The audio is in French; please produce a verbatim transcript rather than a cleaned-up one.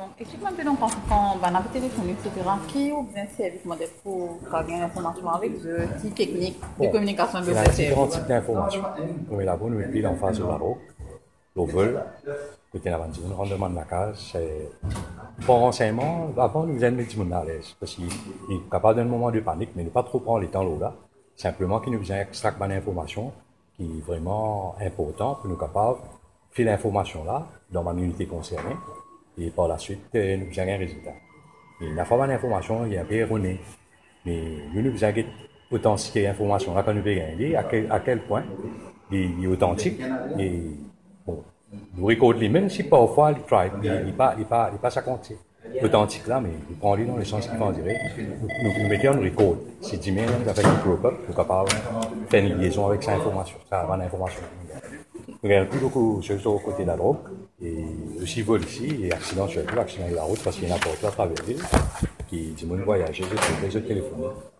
Donc, explique-moi un peu donc, quand, quand ben, on a téléphone, et cetera, qui ou bien service modèle pour travailler l'information avec eux, qui technique de Bon, communication un peu il y a plus différents service. types d'informations. Comme il a beau nous mettre en face de la roque, le vol, le téléphone, le rendement de la case, c'est pour renseignement, avant nous aide mettre à l'aise, parce qu'il est capable d'un moment de panique, mais ne pas trop prendre les temps là, simplement qu'il nous vient extraire une information qui est vraiment important pour nous capables de faire l'information là, dans ma unité concernée, et par la suite, euh, nous vient un résultat. Et la forme d'information, il y a un peu erroné. Mais nous, nous avons authentifier l'information là quand nous avons gagné, à quel, à quel point il est authentique. Et bon, nous recordons les même si parfois il try, il n'est pas, il pas, il pas ça compte. Authentique là, mais il prend les dans le sens qu'il va en dire. Nous, nous, nous mettons en record. Si demain, nous avons un group-up, nous sommes capables de faire une liaison avec cette information, ça va l'information. Nous avons plus beaucoup sur le côté de la drogue, et aussi vol ici, et accident sur la route, accident de la route, parce qu'il y a un porteur à travers l'île, qui dit, mon voyage, j'ai trouvé, j'ai téléphoné.